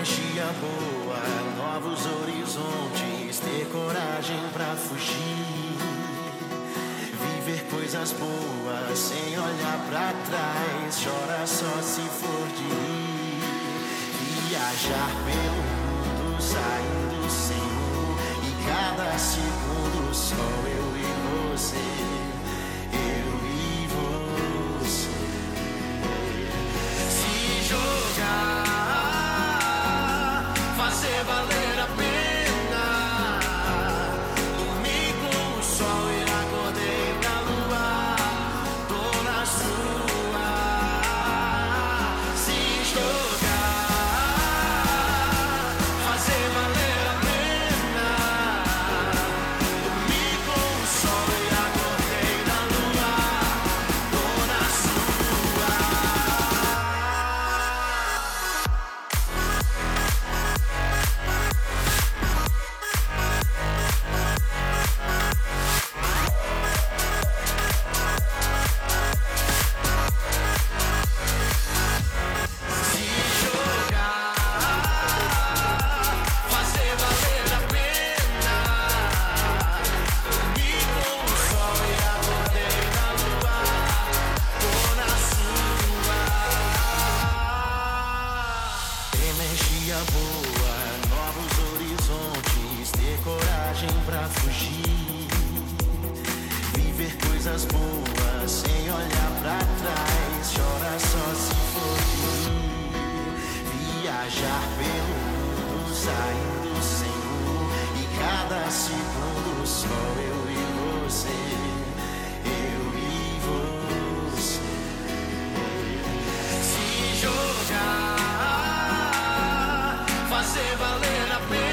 Energia boa, novos horizontes, ter coragem pra fugir, viver coisas boas sem olhar pra trás, chora só se for de rir, viajar pelo mundo saindo sem rumo, e cada segundo só eu e você, eu e você, se jogar, fazer valer a pena, dormir com o sol e acordei na lua, tô na sua, se jogar, fazer valer a pena, dormir com o sol e acordei na lua, tô na sua. Se jogar, fazer valer a pena, dormir com o sol e acordei na lua, tô na sua. Energia boa, novos horizontes, ter coragem pra fugir, viver coisas boas sem olhar pra trás, chora só se for de rir, viajar pelo mundo saindo sem rumo, e cada segundo só eu e você, eu e você, se jogar, fazer valer a pena.